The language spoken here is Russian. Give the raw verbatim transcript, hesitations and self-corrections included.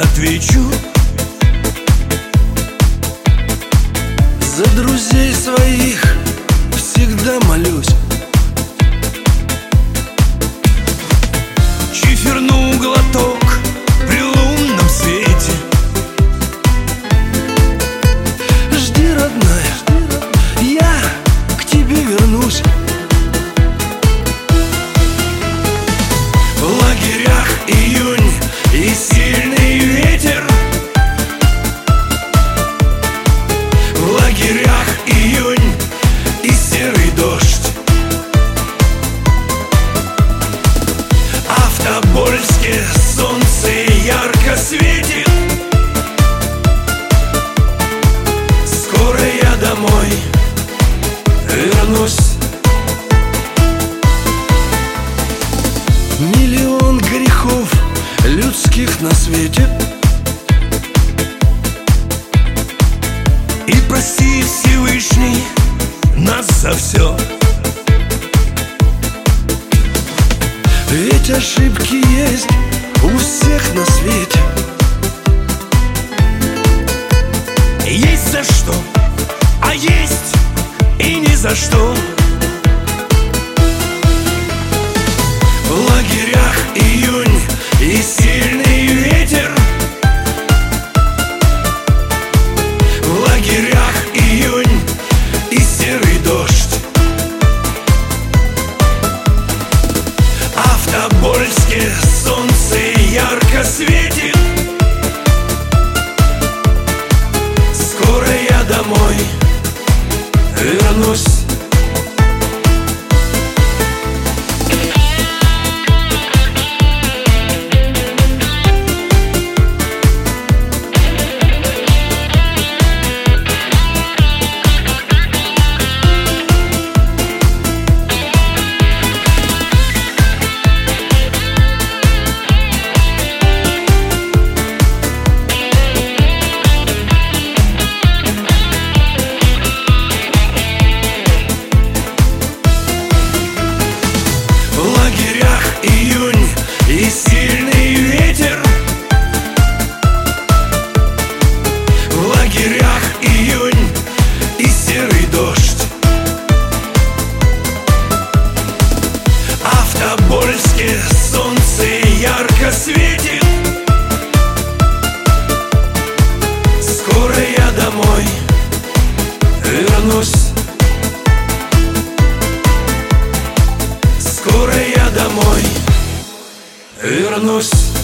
отвечу. За друзей своих всегда молюсь. Чиферну глоток при лунном свете. Жди, родная, я к тебе вернусь. В лагерях июнь и сильный ветер. В лагерях июнь и серый дождь. А в Тобольске солнце ярко светит. Скоро я домой вернусь. Миллион грехов людских на свете. И прости, Всевышний, нас за все. Ведь ошибки есть у всех на свете. Есть за что, а есть и ни за что. В лагерях июнь и сильный ветер. В лагерях июнь и серый дождь. А в Тобольске солнце ярко светит. Скоро я домой вернусь. Июнь и сильный ветер. В лагерях июнь и серый дождь. А в Тобольске солнце ярко светит. Скоро я домой вернусь. Скоро я домой вернусь.